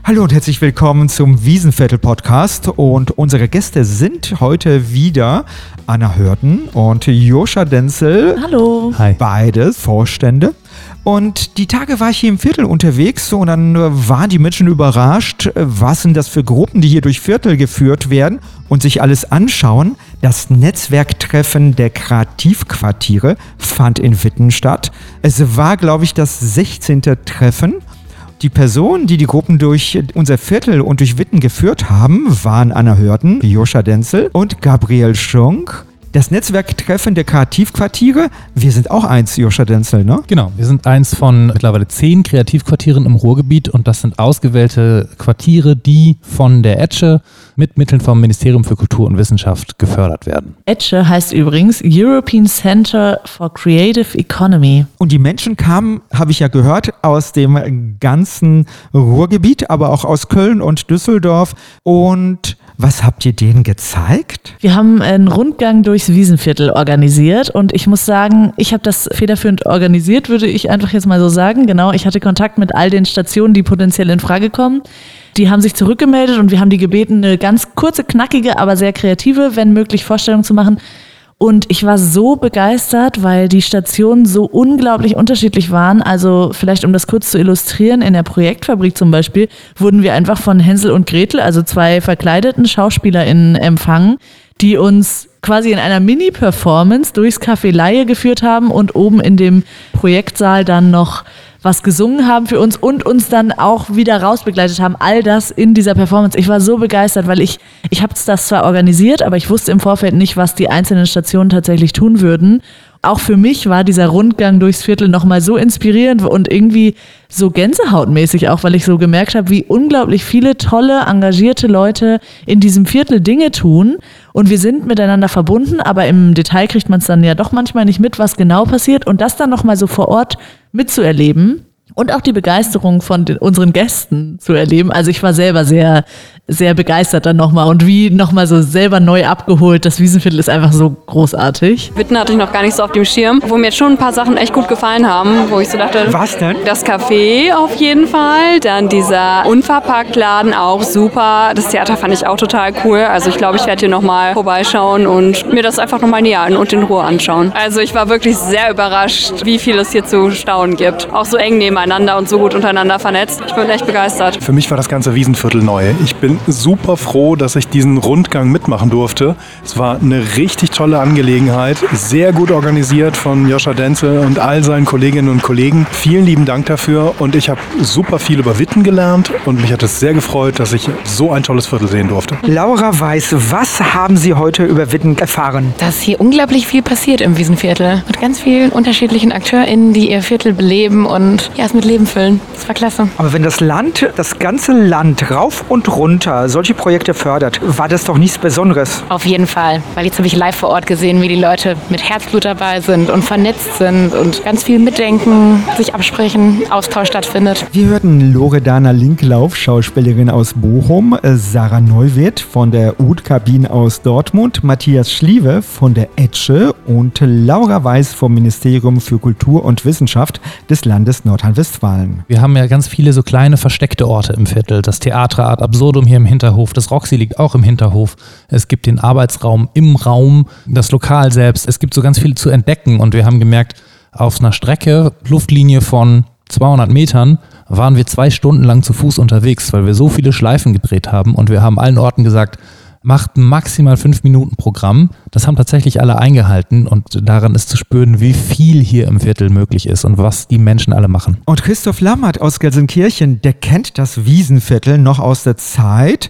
Hallo und herzlich willkommen zum Wiesenviertel-Podcast und unsere Gäste sind heute wieder Anna Hörten und Joscha Denzel. Hallo. Hi. Beide Vorstände. Und die Tage war ich hier im Viertel unterwegs und dann waren die Menschen überrascht, was sind das für Gruppen, die hier durch Viertel geführt werden und sich alles anschauen. Das Netzwerktreffen der Kreativquartiere fand in Witten statt. Es war, glaube ich, das 16. Treffen. Die Personen, die Gruppen durch unser Viertel und durch Witten geführt haben, waren Anna Hörten, Joscha Denzel und Gabriel Schunk. Das Netzwerktreffen der Kreativquartiere, wir sind auch eins, Joscha Denzel, ne? Genau, wir sind eins von mittlerweile 10 Kreativquartieren im Ruhrgebiet und das sind ausgewählte Quartiere, die von der ETSCHE mit Mitteln vom Ministerium für Kultur und Wissenschaft gefördert werden. ETSCHE heißt übrigens European Center for Creative Economy. Und die Menschen kamen, habe ich ja gehört, aus dem ganzen Ruhrgebiet, aber auch aus Köln und Düsseldorf. Und was habt ihr denen gezeigt? Wir haben einen Rundgang durchs Wiesenviertel organisiert und ich muss sagen, ich habe das federführend organisiert, würde ich einfach jetzt mal so sagen. Genau, ich hatte Kontakt mit all den Stationen, die potenziell in Frage kommen. Die haben sich zurückgemeldet und wir haben die gebeten, eine ganz kurze, knackige, aber sehr kreative, wenn möglich, Vorstellung zu machen. Und ich war so begeistert, weil die Stationen so unglaublich unterschiedlich waren. Also vielleicht, um das kurz zu illustrieren, in der Projektfabrik zum Beispiel wurden wir einfach von Hänsel und Gretel, also 2 verkleideten SchauspielerInnen, empfangen, die uns quasi in einer Mini-Performance durchs Café Laie geführt haben und oben in dem Projektsaal dann noch was gesungen haben für uns und uns dann auch wieder rausbegleitet haben. All das in dieser Performance. Ich war so begeistert, weil ich habe das zwar organisiert, aber ich wusste im Vorfeld nicht, was die einzelnen Stationen tatsächlich tun würden. Auch für mich war dieser Rundgang durchs Viertel nochmal so inspirierend und irgendwie so gänsehautmäßig auch, weil ich so gemerkt habe, wie unglaublich viele tolle, engagierte Leute in diesem Viertel Dinge tun. Und wir sind miteinander verbunden, aber im Detail kriegt man es dann ja doch manchmal nicht mit, was genau passiert. Und das dann nochmal so vor Ort mitzuerleben und auch die Begeisterung von unseren Gästen zu erleben. Also ich war selber sehr, sehr begeistert dann nochmal und wie nochmal so selber neu abgeholt. Das Wiesenviertel ist einfach so großartig. Witten hatte ich noch gar nicht so auf dem Schirm, wo mir jetzt schon ein paar Sachen echt gut gefallen haben, wo ich so dachte, was denn? Das Café auf jeden Fall, dann dieser Unverpacktladen auch super, das Theater fand ich auch total cool, also ich glaube, ich werde hier nochmal vorbeischauen und mir das einfach nochmal näher und in Ruhe anschauen. Also ich war wirklich sehr überrascht, wie viel es hier zu staunen gibt, auch so eng nebeneinander und so gut untereinander vernetzt. Ich bin echt begeistert. Für mich war das ganze Wiesenviertel neu. Ich bin super froh, dass ich diesen Rundgang mitmachen durfte. Es war eine richtig tolle Angelegenheit, sehr gut organisiert von Joscha Denzel und all seinen Kolleginnen und Kollegen. Vielen lieben Dank dafür und ich habe super viel über Witten gelernt und mich hat es sehr gefreut, dass ich so ein tolles Viertel sehen durfte. Laura Weiß, was haben Sie heute über Witten erfahren? Dass hier unglaublich viel passiert im Wiesenviertel. Mit ganz vielen unterschiedlichen AkteurInnen, die ihr Viertel beleben und ja, es mit Leben füllen. Das war klasse. Aber wenn das Land, das ganze Land rauf und runter solche Projekte fördert, war das doch nichts Besonderes. Auf jeden Fall, weil jetzt habe ich live vor Ort gesehen, wie die Leute mit Herzblut dabei sind und vernetzt sind und ganz viel mitdenken, sich absprechen, Austausch stattfindet. Wir hörten Loredana Linklauf, Schauspielerin aus Bochum, Sarah Neuwirth von der Ud-Kabine aus Dortmund, Matthias Schliewe von der ETSCHE und Laura Weiß vom Ministerium für Kultur und Wissenschaft des Landes Nordrhein-Westfalen. Wir haben ja ganz viele so kleine versteckte Orte im Viertel. Das Theater Art Absurdum hier im Hinterhof, das Roxy liegt auch im Hinterhof. Es gibt den Arbeitsraum im Raum, das Lokal selbst. Es gibt so ganz viel zu entdecken und wir haben gemerkt, auf einer Strecke, Luftlinie von 200 Metern, waren wir 2 Stunden lang zu Fuß unterwegs, weil wir so viele Schleifen gedreht haben und wir haben allen Orten gesagt, macht maximal 5 Minuten Programm. Das haben tatsächlich alle eingehalten und daran ist zu spüren, wie viel hier im Viertel möglich ist und was die Menschen alle machen. Und Christoph Lammert aus Gelsenkirchen, der kennt das Wiesenviertel noch aus der Zeit,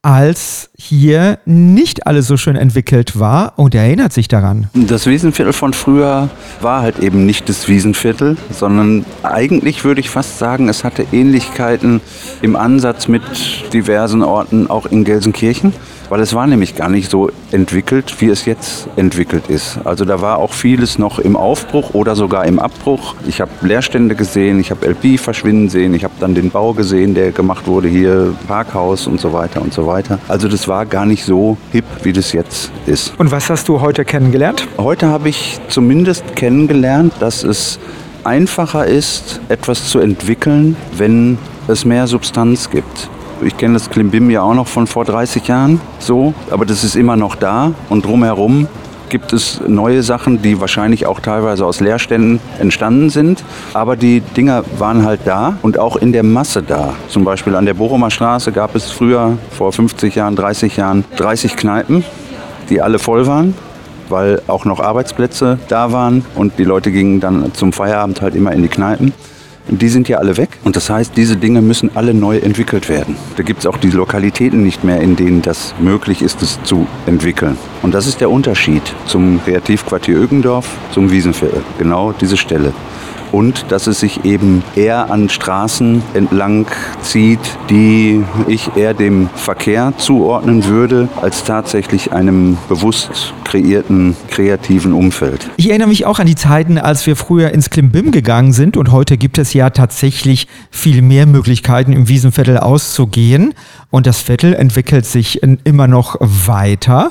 als hier nicht alles so schön entwickelt war und er erinnert sich daran. Das Wiesenviertel von früher war halt eben nicht das Wiesenviertel, sondern eigentlich würde ich fast sagen, es hatte Ähnlichkeiten im Ansatz mit diversen Orten auch in Gelsenkirchen. Weil es war nämlich gar nicht so entwickelt, wie es jetzt entwickelt ist. Also da war auch vieles noch im Aufbruch oder sogar im Abbruch. Ich habe Leerstände gesehen, ich habe LP verschwinden sehen, ich habe dann den Bau gesehen, der gemacht wurde hier, Parkhaus und so weiter und so weiter. Also das war gar nicht so hip, wie das jetzt ist. Und was hast du heute kennengelernt? Heute habe ich zumindest kennengelernt, dass es einfacher ist, etwas zu entwickeln, wenn es mehr Substanz gibt. Ich kenne das Klimbim ja auch noch von vor 30 Jahren so, aber das ist immer noch da und drumherum gibt es neue Sachen, die wahrscheinlich auch teilweise aus Leerständen entstanden sind. Aber die Dinger waren halt da und auch in der Masse da. Zum Beispiel an der Bochumer Straße gab es früher, vor 50 Jahren, 30 Jahren, 30 Kneipen, die alle voll waren, weil auch noch Arbeitsplätze da waren und die Leute gingen dann zum Feierabend halt immer in die Kneipen. Und die sind ja alle weg. Und das heißt, diese Dinge müssen alle neu entwickelt werden. Da gibt es auch die Lokalitäten nicht mehr, in denen das möglich ist, es zu entwickeln. Und das ist der Unterschied zum Kreativquartier Ögendorf, zum Wiesenviertel. Genau diese Stelle. Und dass es sich eben eher an Straßen entlang zieht, die ich eher dem Verkehr zuordnen würde, als tatsächlich einem bewusst kreierten, kreativen Umfeld. Ich erinnere mich auch an die Zeiten, als wir früher ins Klimbim gegangen sind und heute gibt es ja tatsächlich viel mehr Möglichkeiten, im Wiesenviertel auszugehen und das Viertel entwickelt sich immer noch weiter.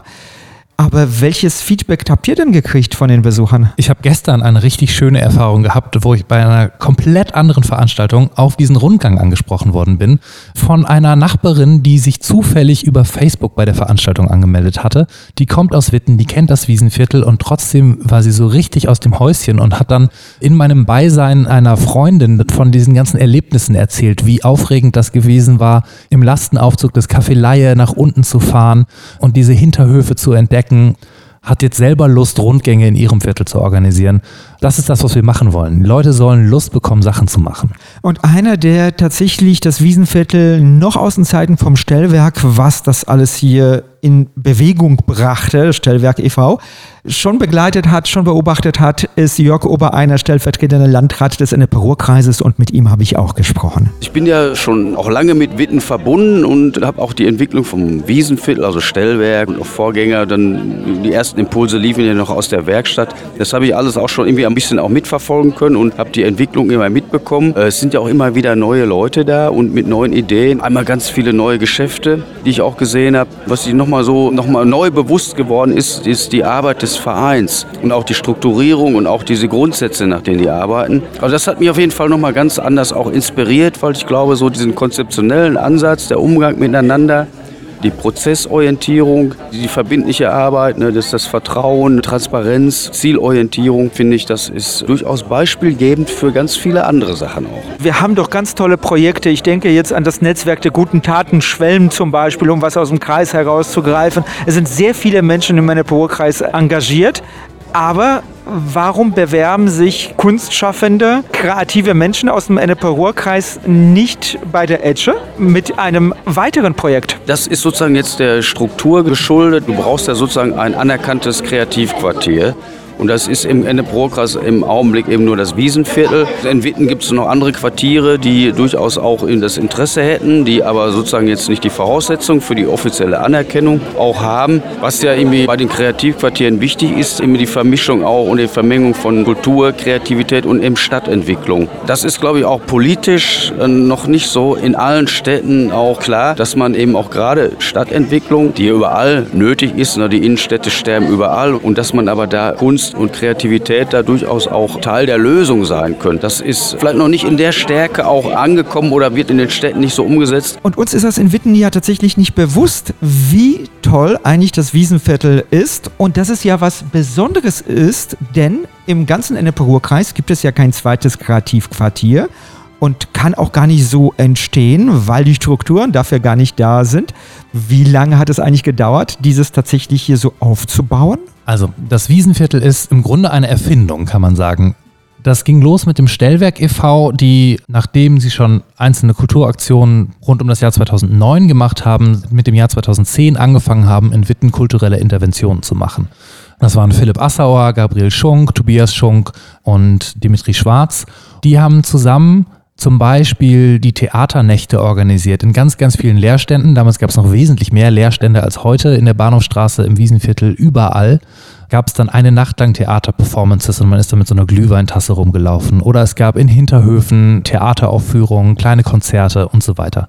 Aber welches Feedback habt ihr denn gekriegt von den Besuchern? Ich habe gestern eine richtig schöne Erfahrung gehabt, wo ich bei einer komplett anderen Veranstaltung auf diesen Rundgang angesprochen worden bin. Von einer Nachbarin, die sich zufällig über Facebook bei der Veranstaltung angemeldet hatte. Die kommt aus Witten, die kennt das Wiesenviertel und trotzdem war sie so richtig aus dem Häuschen und hat dann in meinem Beisein einer Freundin von diesen ganzen Erlebnissen erzählt, wie aufregend das gewesen war, im Lastenaufzug des Café Laie nach unten zu fahren und diese Hinterhöfe zu entdecken. Hat jetzt selber Lust, Rundgänge in ihrem Viertel zu organisieren. Das ist das, was wir machen wollen. Die Leute sollen Lust bekommen, Sachen zu machen. Und einer, der tatsächlich das Wiesenviertel noch aus den Zeiten vom Stellwerk, was das alles hier in Bewegung brachte, Stellwerk e.V., schon begleitet hat, schon beobachtet hat, ist Jörg Obereiner, stellvertretender Landrat des Ennepe-Ruhr-Kreises und mit ihm habe ich auch gesprochen. Ich bin ja schon auch lange mit Witten verbunden und habe auch die Entwicklung vom Wiesenviertel, also Stellwerk und auch Vorgänger, dann die ersten Impulse liefen ja noch aus der Werkstatt. Das habe ich alles auch schon irgendwie ein bisschen auch mitverfolgen können und habe die Entwicklung immer mitbekommen. Es sind ja auch immer wieder neue Leute da und mit neuen Ideen. Einmal ganz viele neue Geschäfte, die ich auch gesehen habe. Was ich nochmal neu bewusst geworden ist die Arbeit des Vereins und auch die Strukturierung und auch diese Grundsätze, nach denen die arbeiten. Also das hat mich auf jeden Fall nochmal ganz anders auch inspiriert, weil ich glaube, so diesen konzeptionellen Ansatz, der Umgang miteinander, die Prozessorientierung, die verbindliche Arbeit, das Vertrauen, Transparenz, Zielorientierung, finde ich, das ist durchaus beispielgebend für ganz viele andere Sachen auch. Wir haben doch ganz tolle Projekte. Ich denke jetzt an das Netzwerk der guten Taten, Schwelm zum Beispiel, um was aus dem Kreis herauszugreifen. Es sind sehr viele Menschen im Ennepe-Ruhr-Kreis engagiert. Aber warum bewerben sich kunstschaffende, kreative Menschen aus dem Ennepe-Ruhr-Kreis nicht bei der Edge mit einem weiteren Projekt? Das ist sozusagen jetzt der Struktur geschuldet. Du brauchst ja sozusagen ein anerkanntes Kreativquartier. Und das ist im Ennepe-Ruhr-Kreis im Augenblick eben nur das Wiesenviertel. In Witten gibt es noch andere Quartiere, die durchaus auch das Interesse hätten, die aber sozusagen jetzt nicht die Voraussetzung für die offizielle Anerkennung auch haben. Was ja irgendwie bei den Kreativquartieren wichtig ist, immer die Vermischung auch und die Vermengung von Kultur, Kreativität und eben Stadtentwicklung. Das ist, glaube ich, auch politisch noch nicht so in allen Städten auch klar, dass man eben auch gerade Stadtentwicklung, die überall nötig ist, die Innenstädte sterben überall, und dass man aber da Kunst und Kreativität da durchaus auch Teil der Lösung sein können. Das ist vielleicht noch nicht in der Stärke auch angekommen oder wird in den Städten nicht so umgesetzt. Und uns ist das in Witten ja tatsächlich nicht bewusst, wie toll eigentlich das Wiesenviertel ist und dass es ja was Besonderes ist, denn im ganzen Ennepe-Ruhr-Kreis gibt es ja kein zweites Kreativquartier und kann auch gar nicht so entstehen, weil die Strukturen dafür gar nicht da sind. Wie lange hat es eigentlich gedauert, dieses tatsächlich hier so aufzubauen? Also das Wiesenviertel ist im Grunde eine Erfindung, kann man sagen. Das ging los mit dem Stellwerk e.V., die, nachdem sie schon einzelne Kulturaktionen rund um das Jahr 2009 gemacht haben, mit dem Jahr 2010 angefangen haben, in Witten kulturelle Interventionen zu machen. Das waren Philipp Assauer, Gabriel Schunk, Tobias Schunk und Dimitri Schwarz. Die haben zusammen zum Beispiel die Theaternächte organisiert in ganz, ganz vielen Leerständen. Damals gab es noch wesentlich mehr Leerstände als heute in der Bahnhofstraße, im Wiesenviertel, überall. Gab es dann eine Nacht lang Theaterperformances und man ist dann mit so einer Glühweintasse rumgelaufen. Oder es gab in Hinterhöfen Theateraufführungen, kleine Konzerte und so weiter.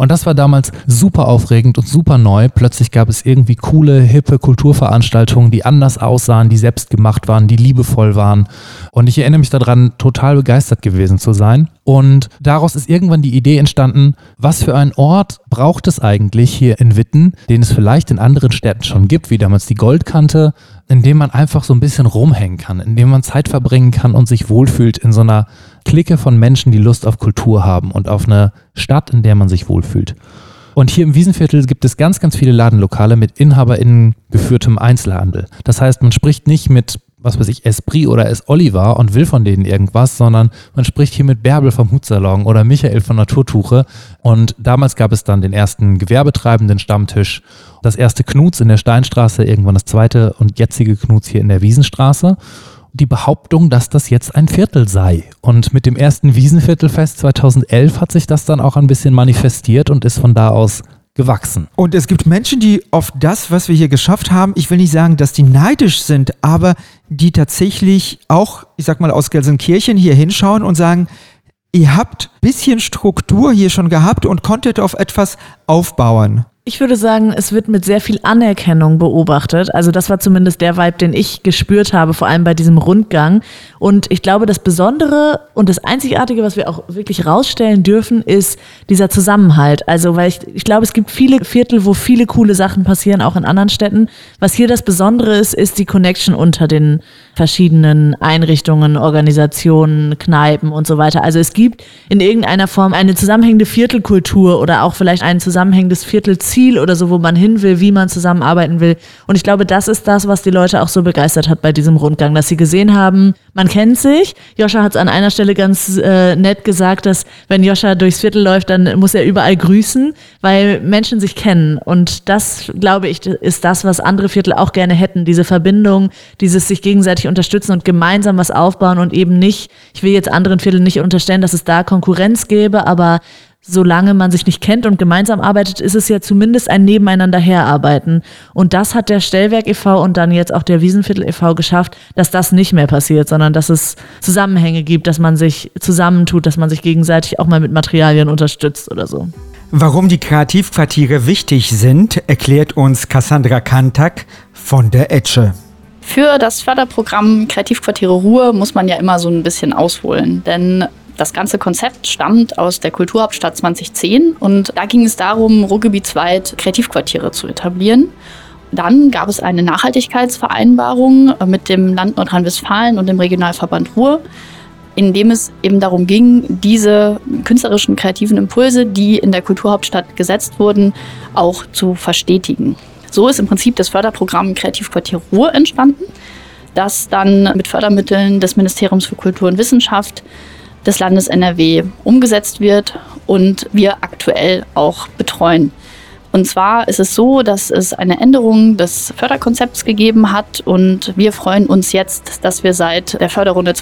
Und das war damals super aufregend und super neu. Plötzlich gab es irgendwie coole, hippe Kulturveranstaltungen, die anders aussahen, die selbst gemacht waren, die liebevoll waren. Und ich erinnere mich daran, total begeistert gewesen zu sein. Und daraus ist irgendwann die Idee entstanden, was für einen Ort braucht es eigentlich hier in Witten, den es vielleicht in anderen Städten schon gibt, wie damals die Goldkante, in dem man einfach so ein bisschen rumhängen kann, in dem man Zeit verbringen kann und sich wohlfühlt in so einer Clique von Menschen, die Lust auf Kultur haben und auf eine Stadt, in der man sich wohlfühlt. Und hier im Wiesenviertel gibt es ganz, ganz viele Ladenlokale mit InhaberInnen geführtem Einzelhandel. Das heißt, man spricht nicht mit, was weiß ich, Esprit oder S. Oliver und will von denen irgendwas, sondern man spricht hier mit Bärbel vom Hutsalon oder Michael von Naturtuche. Und damals gab es dann den ersten gewerbetreibenden Stammtisch, das erste Knuts in der Steinstraße, irgendwann das zweite und jetzige Knuts hier in der Wiesenstraße. Die Behauptung, dass das jetzt ein Viertel sei. Und mit dem ersten Wiesenviertelfest 2011 hat sich das dann auch ein bisschen manifestiert und ist von da aus gewachsen. Und es gibt Menschen, die auf das, was wir hier geschafft haben, ich will nicht sagen, dass die neidisch sind, aber die tatsächlich auch, ich sag mal, aus Gelsenkirchen hier hinschauen und sagen, ihr habt ein bisschen Struktur hier schon gehabt und konntet auf etwas aufbauen. Ich würde sagen, es wird mit sehr viel Anerkennung beobachtet. Also das war zumindest der Vibe, den ich gespürt habe, vor allem bei diesem Rundgang. Und ich glaube, das Besondere und das Einzigartige, was wir auch wirklich rausstellen dürfen, ist dieser Zusammenhalt. Also weil ich glaube, es gibt viele Viertel, wo viele coole Sachen passieren, auch in anderen Städten. Was hier das Besondere ist, ist die Connection unter den verschiedenen Einrichtungen, Organisationen, Kneipen und so weiter. Also es gibt in irgendeiner Form eine zusammenhängende Viertelkultur oder auch vielleicht ein zusammenhängendes Viertelziel oder so, wo man hin will, wie man zusammenarbeiten will. Und ich glaube, das ist das, was die Leute auch so begeistert hat bei diesem Rundgang, dass sie gesehen haben, man kennt sich. Joscha hat es an einer Stelle ganz nett gesagt, dass wenn Joscha durchs Viertel läuft, dann muss er überall grüßen, weil Menschen sich kennen. Und das, glaube ich, ist das, was andere Viertel auch gerne hätten. Diese Verbindung, dieses sich gegenseitig unterstützen und gemeinsam was aufbauen und eben nicht, ich will jetzt anderen Vierteln nicht unterstellen, dass es da Konkurrenz gäbe, aber solange man sich nicht kennt und gemeinsam arbeitet, ist es ja zumindest ein Nebeneinander herarbeiten. Und das hat der Stellwerk e.V. und dann jetzt auch der Wiesenviertel e.V. geschafft, dass das nicht mehr passiert, sondern dass es Zusammenhänge gibt, dass man sich zusammentut, dass man sich gegenseitig auch mal mit Materialien unterstützt oder so. Warum die Kreativquartiere wichtig sind, erklärt uns Cassandra Kantak von der Etsche. Für das Förderprogramm Kreativquartiere Ruhr muss man ja immer so ein bisschen ausholen, denn das ganze Konzept stammt aus der Kulturhauptstadt 2010 und da ging es darum, ruhrgebietsweit Kreativquartiere zu etablieren. Dann gab es eine Nachhaltigkeitsvereinbarung mit dem Land Nordrhein-Westfalen und dem Regionalverband Ruhr, in dem es eben darum ging, diese künstlerischen, kreativen Impulse, die in der Kulturhauptstadt gesetzt wurden, auch zu verstetigen. So ist im Prinzip das Förderprogramm Kreativquartier Ruhr entstanden, das dann mit Fördermitteln des Ministeriums für Kultur und Wissenschaft des Landes NRW umgesetzt wird und wir aktuell auch betreuen. Und zwar ist es so, dass es eine Änderung des Förderkonzepts gegeben hat und wir freuen uns jetzt, dass wir seit der Förderrunde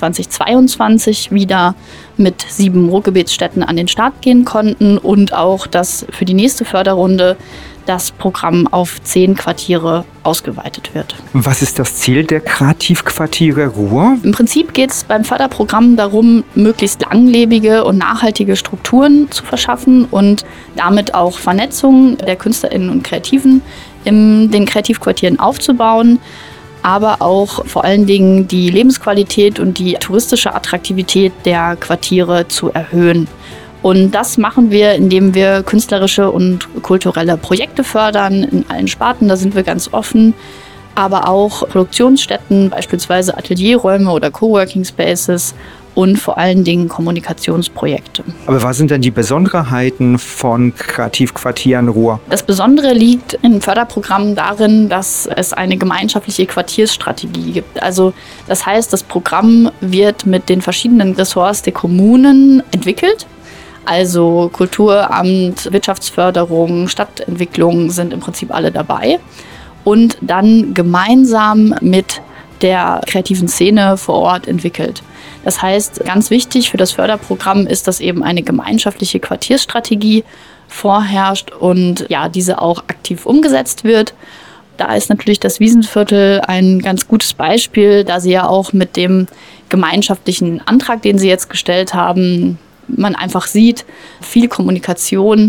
2022 wieder mit 7 Ruhrgebietsstädten an den Start gehen konnten und auch, dass für die nächste Förderrunde das Programm auf 10 Quartiere ausgeweitet wird. Was ist das Ziel der Kreativquartiere Ruhr? Im Prinzip geht es beim Förderprogramm darum, möglichst langlebige und nachhaltige Strukturen zu verschaffen und damit auch Vernetzung der KünstlerInnen und Kreativen in den Kreativquartieren aufzubauen, aber auch vor allen Dingen die Lebensqualität und die touristische Attraktivität der Quartiere zu erhöhen. Und das machen wir, indem wir künstlerische und kulturelle Projekte fördern in allen Sparten, da sind wir ganz offen, aber auch Produktionsstätten, beispielsweise Atelierräume oder Coworking Spaces und vor allen Dingen Kommunikationsprojekte. Aber was sind denn die Besonderheiten von Kreativquartieren Ruhr? Das Besondere liegt im Förderprogramm darin, dass es eine gemeinschaftliche Quartiersstrategie gibt. Also das heißt, das Programm wird mit den verschiedenen Ressorts der Kommunen entwickelt. Also Kulturamt, Wirtschaftsförderung, Stadtentwicklung sind im Prinzip alle dabei. Und dann gemeinsam mit der kreativen Szene vor Ort entwickelt. Das heißt, ganz wichtig für das Förderprogramm ist, dass eben eine gemeinschaftliche Quartiersstrategie vorherrscht und ja, diese auch aktiv umgesetzt wird. Da ist natürlich das Wiesenviertel ein ganz gutes Beispiel, da sie ja auch mit dem gemeinschaftlichen Antrag, den sie jetzt gestellt haben, man einfach sieht, viel Kommunikation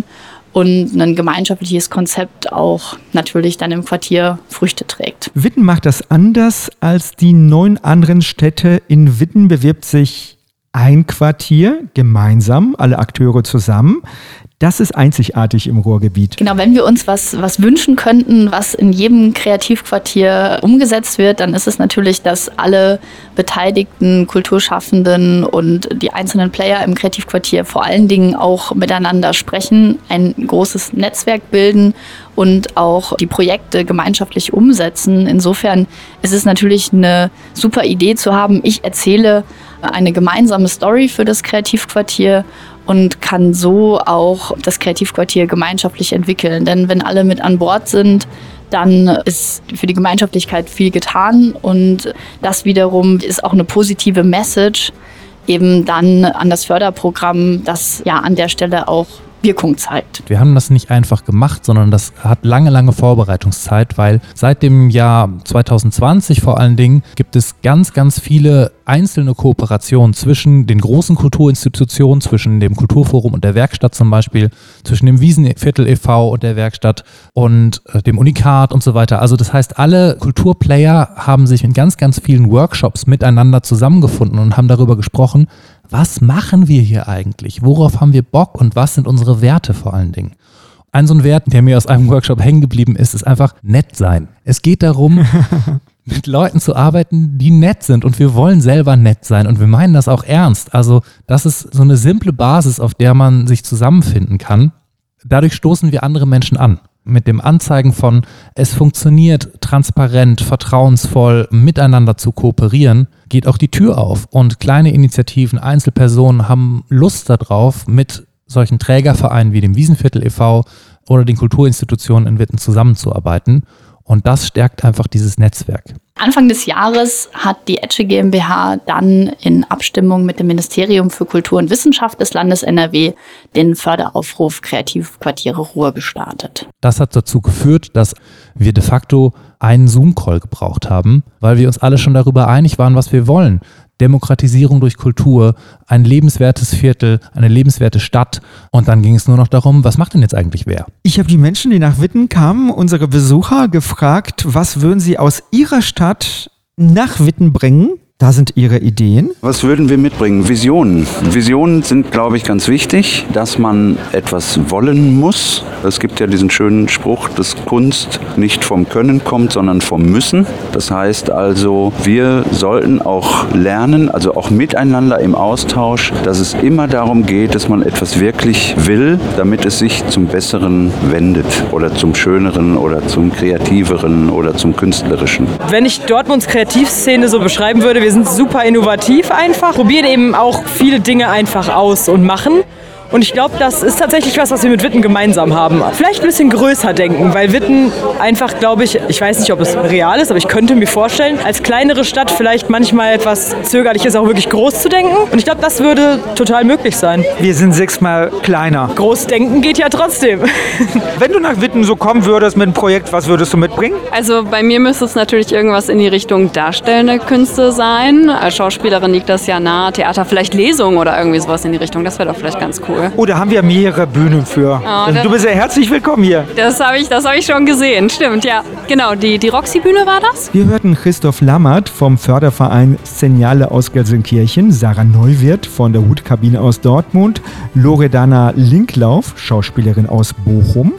und ein gemeinschaftliches Konzept auch natürlich dann im Quartier Früchte trägt. Witten macht das anders als die 9 anderen Städte. In Witten bewirbt sich ein Quartier gemeinsam, alle Akteure zusammen. Das ist einzigartig im Ruhrgebiet. Genau, wenn wir uns was wünschen könnten, was in jedem Kreativquartier umgesetzt wird, dann ist es natürlich, dass alle beteiligten Kulturschaffenden und die einzelnen Player im Kreativquartier vor allen Dingen auch miteinander sprechen, ein großes Netzwerk bilden und auch die Projekte gemeinschaftlich umsetzen. Insofern ist es natürlich eine super Idee zu haben, ich erzähle eine gemeinsame Story für das Kreativquartier und kann so auch das Kreativquartier gemeinschaftlich entwickeln. Denn wenn alle mit an Bord sind, dann ist für die Gemeinschaftlichkeit viel getan und das wiederum ist auch eine positive Message eben dann an das Förderprogramm, das ja an der Stelle auch Wirkung zeigt. Wir haben das nicht einfach gemacht, sondern das hat lange Vorbereitungszeit, weil seit dem Jahr 2020 vor allen Dingen gibt es ganz viele einzelne Kooperationen zwischen den großen Kulturinstitutionen, zwischen dem Kulturforum und der Werkstatt zum Beispiel, zwischen dem Wiesenviertel e.V. und der Werkstatt und dem Unikat und so weiter. Also das heißt, alle Kulturplayer haben sich in ganz vielen Workshops miteinander zusammengefunden und haben darüber gesprochen, was machen wir hier eigentlich? Worauf haben wir Bock und was sind unsere Werte vor allen Dingen? Ein so ein Wert, der mir aus einem Workshop hängen geblieben ist einfach nett sein. Es geht darum, mit Leuten zu arbeiten, die nett sind und wir wollen selber nett sein und wir meinen das auch ernst. Also das ist so eine simple Basis, auf der man sich zusammenfinden kann. Dadurch stoßen wir andere Menschen an. Mit dem Anzeigen von, es funktioniert transparent, vertrauensvoll, miteinander zu kooperieren, geht auch die Tür auf. Und kleine Initiativen, Einzelpersonen haben Lust darauf, mit solchen Trägervereinen wie dem Wiesenviertel e.V. oder den Kulturinstitutionen in Witten zusammenzuarbeiten. Und das stärkt einfach dieses Netzwerk. Anfang des Jahres hat die Etsche GmbH dann in Abstimmung mit dem Ministerium für Kultur und Wissenschaft des Landes NRW den Förderaufruf Kreativquartiere Ruhr gestartet. Das hat dazu geführt, dass wir de facto einen Zoom-Call gebraucht haben, weil wir uns alle schon darüber einig waren, was wir wollen. Demokratisierung durch Kultur, ein lebenswertes Viertel, eine lebenswerte Stadt. Und dann ging es nur noch darum, was macht denn jetzt eigentlich wer? Ich habe die Menschen, die nach Witten kamen, unsere Besucher, gefragt, was würden sie aus ihrer Stadt nach Witten bringen? Da sind Ihre Ideen. Was würden wir mitbringen? Visionen. Visionen sind, glaube ich, ganz wichtig, dass man etwas wollen muss. Es gibt ja diesen schönen Spruch, dass Kunst nicht vom Können kommt, sondern vom Müssen. Das heißt also, wir sollten auch lernen, also auch miteinander im Austausch, dass es immer darum geht, dass man etwas wirklich will, damit es sich zum Besseren wendet oder zum Schöneren oder zum Kreativeren oder zum Künstlerischen. Wenn ich Dortmunds Kreativszene so beschreiben würde, wir sind super innovativ einfach, probieren eben auch viele Dinge einfach aus und machen. Und ich glaube, das ist tatsächlich was wir mit Witten gemeinsam haben. Vielleicht ein bisschen größer denken, weil Witten einfach, glaube ich weiß nicht, ob es real ist, aber ich könnte mir vorstellen, als kleinere Stadt vielleicht manchmal etwas zögerlich ist, auch wirklich groß zu denken. Und ich glaube, das würde total möglich sein. Wir sind 6-mal kleiner. Groß denken geht ja trotzdem. Wenn du nach Witten so kommen würdest mit einem Projekt, was würdest du mitbringen? Also bei mir müsste es natürlich irgendwas in die Richtung darstellende Künste sein. Als Schauspielerin liegt das ja nahe. Theater, vielleicht Lesungen oder irgendwie sowas in die Richtung. Das wäre doch vielleicht ganz cool. Oh, da haben wir mehrere Bühnen für. Oh, du bist ja herzlich willkommen hier. Das hab ich schon gesehen, stimmt, ja. Genau, die Roxy-Bühne war das? Wir hörten Christoph Lammert vom Förderverein Szeniale aus Gelsenkirchen, Sarah Neuwirth von der Hutkabine aus Dortmund, Loredana Linklauf, Schauspielerin aus Bochum.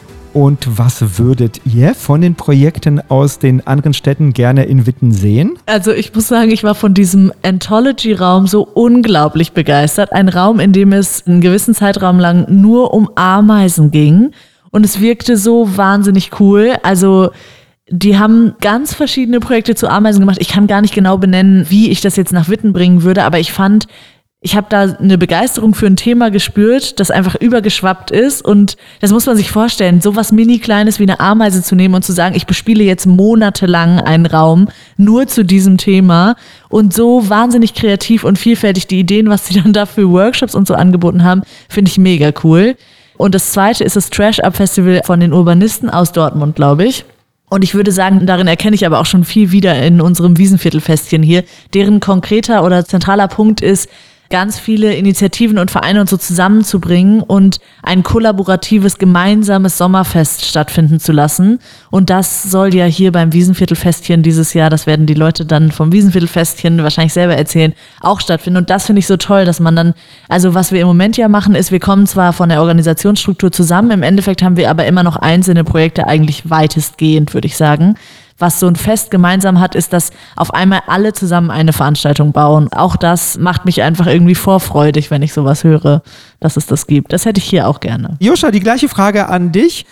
Und was würdet ihr von den Projekten aus den anderen Städten gerne in Witten sehen? Also ich muss sagen, ich war von diesem Anthology-Raum so unglaublich begeistert. Ein Raum, in dem es einen gewissen Zeitraum lang nur um Ameisen ging. Und es wirkte so wahnsinnig cool. Also die haben ganz verschiedene Projekte zu Ameisen gemacht. Ich kann gar nicht genau benennen, wie ich das jetzt nach Witten bringen würde. Aber ich fand, ich habe da eine Begeisterung für ein Thema gespürt, das einfach übergeschwappt ist. Und das muss man sich vorstellen, so was Mini-Kleines wie eine Ameise zu nehmen und zu sagen, ich bespiele jetzt monatelang einen Raum nur zu diesem Thema. Und so wahnsinnig kreativ und vielfältig die Ideen, was sie dann da für Workshops und so angeboten haben, finde ich mega cool. Und das zweite ist das Trash-Up-Festival von den Urbanisten aus Dortmund, glaube ich. Und ich würde sagen, darin erkenne ich aber auch schon viel wieder in unserem Wiesenviertelfestchen hier. Deren konkreter oder zentraler Punkt ist, ganz viele Initiativen und Vereine und so zusammenzubringen und ein kollaboratives, gemeinsames Sommerfest stattfinden zu lassen. Und das soll ja hier beim Wiesenviertelfestchen dieses Jahr, das werden die Leute dann vom Wiesenviertelfestchen wahrscheinlich selber erzählen, auch stattfinden. Und das finde ich so toll, dass man dann, also was wir im Moment ja machen, ist, wir kommen zwar von der Organisationsstruktur zusammen, im Endeffekt haben wir aber immer noch einzelne Projekte, eigentlich weitestgehend, würde ich sagen. Was so ein Fest gemeinsam hat, ist, dass auf einmal alle zusammen eine Veranstaltung bauen. Auch das macht mich einfach irgendwie vorfreudig, wenn ich sowas höre, dass es das gibt. Das hätte ich hier auch gerne. Joscha, die gleiche Frage an dich.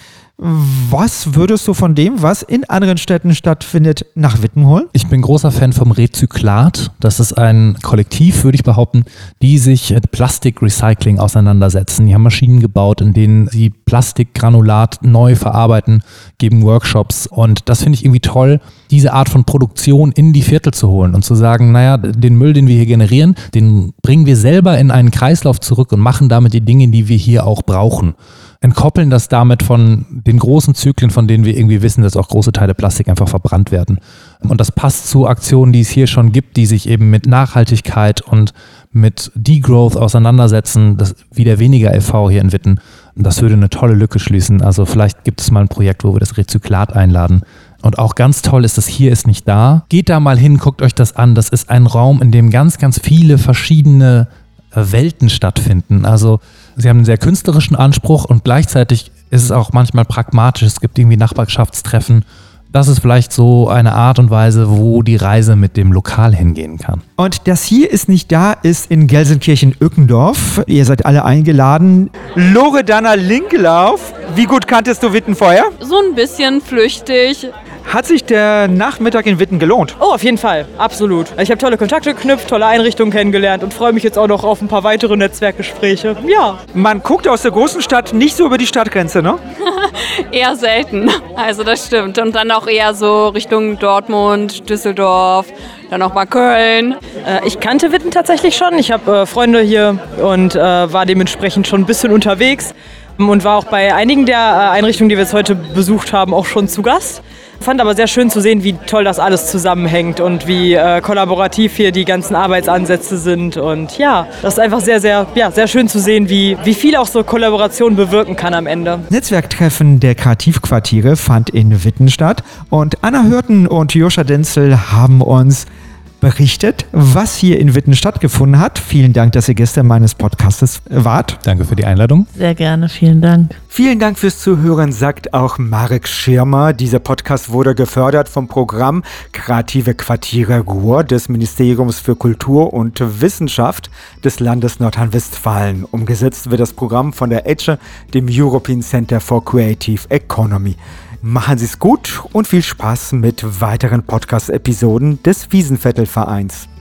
Was würdest du von dem, was in anderen Städten stattfindet, nach Witten holen? Ich bin großer Fan vom Rezyklat. Das ist ein Kollektiv, würde ich behaupten, die sich mit Plastikrecycling auseinandersetzen. Die haben Maschinen gebaut, in denen sie Plastikgranulat neu verarbeiten, geben Workshops. Und das finde ich irgendwie toll, diese Art von Produktion in die Viertel zu holen und zu sagen, naja, den Müll, den wir hier generieren, den bringen wir selber in einen Kreislauf zurück und machen damit die Dinge, die wir hier auch brauchen. Entkoppeln das damit von den großen Zyklen, von denen wir irgendwie wissen, dass auch große Teile Plastik einfach verbrannt werden. Und das passt zu Aktionen, die es hier schon gibt, die sich eben mit Nachhaltigkeit und mit Degrowth auseinandersetzen, das wieder weniger e.V. hier in Witten. Das würde eine tolle Lücke schließen. Also vielleicht gibt es mal ein Projekt, wo wir das Rezyklat einladen. Und auch ganz toll ist, das hier ist nicht da. Geht da mal hin, guckt euch das an. Das ist ein Raum, in dem ganz, ganz viele verschiedene Welten stattfinden. Also sie haben einen sehr künstlerischen Anspruch und gleichzeitig ist es auch manchmal pragmatisch. Es gibt irgendwie Nachbarschaftstreffen. Das ist vielleicht so eine Art und Weise, wo die Reise mit dem Lokal hingehen kann. Und das hier ist nicht da, ist in Gelsenkirchen-Ückendorf. Ihr seid alle eingeladen. Loredana Linklauf, wie gut kanntest du Witten vorher? So ein bisschen flüchtig. Hat sich der Nachmittag in Witten gelohnt? Oh, auf jeden Fall. Absolut. Ich habe tolle Kontakte geknüpft, tolle Einrichtungen kennengelernt und freue mich jetzt auch noch auf ein paar weitere Netzwerkgespräche. Ja. Man guckt aus der großen Stadt nicht so über die Stadtgrenze, ne? Eher selten. Also das stimmt. Und dann auch eher so Richtung Dortmund, Düsseldorf, dann auch mal Köln. Ich kannte Witten tatsächlich schon. Ich habe Freunde hier und war dementsprechend schon ein bisschen unterwegs und war auch bei einigen der Einrichtungen, die wir jetzt heute besucht haben, auch schon zu Gast. Fand aber sehr schön zu sehen, wie toll das alles zusammenhängt und wie kollaborativ hier die ganzen Arbeitsansätze sind. Und ja, das ist einfach sehr, sehr, sehr schön zu sehen, wie viel auch so Kollaboration bewirken kann am Ende. Netzwerktreffen der Kreativquartiere fand in Witten statt und Anna Hürten und Joscha Denzel haben uns berichtet, was hier in Witten stattgefunden hat. Vielen Dank, dass ihr Gäste meines Podcastes wart. Danke für die Einladung. Sehr gerne, vielen Dank. Vielen Dank fürs Zuhören, sagt auch Marek Schirmer. Dieser Podcast wurde gefördert vom Programm Kreative Quartiere Ruhr des Ministeriums für Kultur und Wissenschaft des Landes Nordrhein-Westfalen. Umgesetzt wird das Programm von der ETSCE, dem European Center for Creative Economy. Machen Sie es gut und viel Spaß mit weiteren Podcast-Episoden des Wiesenviertelvereins.